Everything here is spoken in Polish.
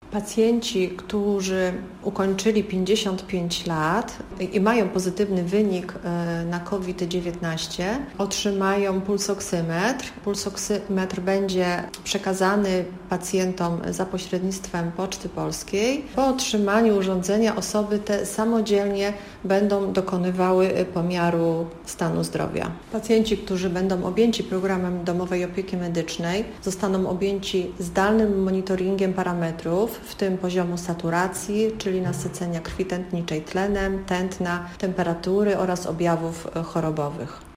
Pacjenci, którzy ukończyli 55 lat i mają pozytywny wynik na COVID-19, otrzymają pulsoksymetr. Pulsoksymetr będzie przekazany pacjentom za pośrednictwem Poczty Polskiej. Po otrzymaniu urządzenia osoby te samodzielnie będą dokonywały pomiaru stanu zdrowia. Pacjenci, którzy będą objęci programem domowej opieki medycznej, zostaną objęci zdalnym monitoringiem parametrów, w tym poziomu saturacji, czyli nasycenia krwi tętniczej tlenem, tętna, temperatury oraz objawów chorobowych.